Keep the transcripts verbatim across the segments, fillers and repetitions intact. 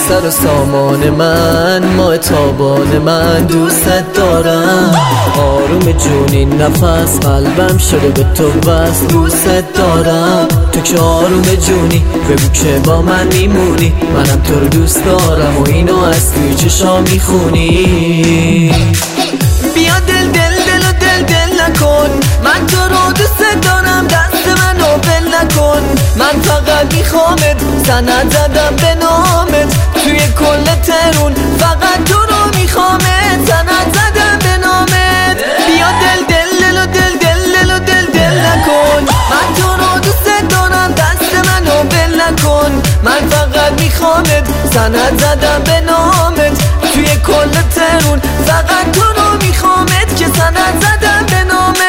سر و سامان من، ماه تابان من، دوست دارم. آروم جونی نفس قلبم شده به تو بس، دوست دارم. تو که آروم جونی بگو که با من میمونی، منم تو رو دوست دارم و اینو از توی چشام میخونی. بیا دل دل دل و دل دل نکن، من تو رو دوست دارم، دست منو بل نکن. من فقط میخوامت، سند زدم به نامت، توی کل ترون فقط تو رو میخوامت، سند زدم به نامت. بیا دل دل دل و دل دل دل و دل دل نکن، من تو رو دوست دارم، دست منو بل نکن. من فقط میخوامت، سند زدم به نامت، توی کل ترون فقط تو رو میخوامت، که سند زدم به نامت.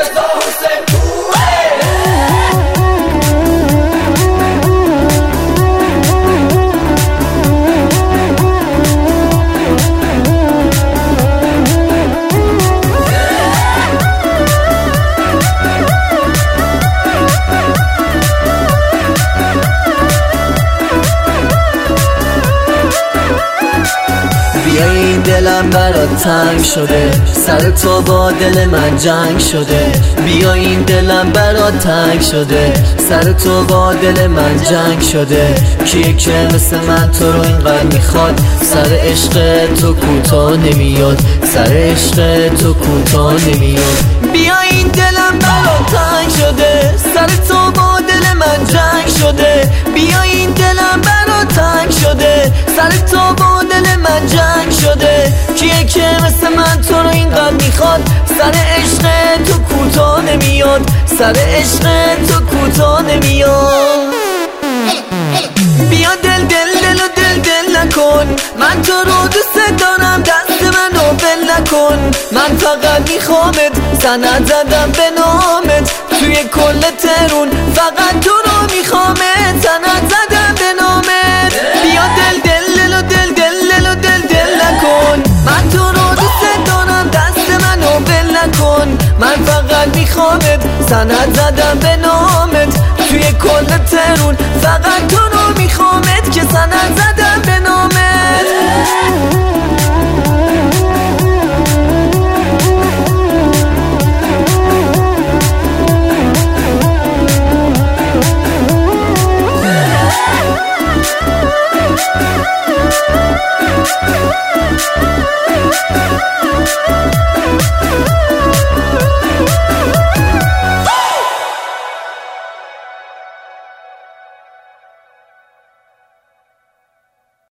بیا این دلم برات تنگ شده، سر تو با دل من جنگ شده. بیا این دلم برات تنگ شده، سر تو با دل من جنگ شده. کیه که مثل من تو رو اینقدر میخواد، سر عشق تو کوتاه نمیاد، سر عشق تو کوتاه نمیاد. بیا این دلم برات تنگ شده، سر تو با دل من جنگ شده. بیا این دلم برات تنگ شده، سر تو با دل من جنگ شده. کیه که مثل من تو رو اینقدر میخواد، سر عشق تو کوتاه نمیاد، سر عشق تو کوتاه نمیاد. بیا دل دل دل و دل دل نکن، من تو رو دوست دارم، دست منو بل نکن. من فقط میخوامت، سند زدم به نامت، توی کل ترون فقط تو رو میخوامت، سند زدم به نامت. بیا دل دل دل و دل دل دل و دل دل نکن، من تو رو دوست دارم، دست منو بل نکن. من فقط میخوامت، سند زدم به نامت، توی کل ترون فقط تو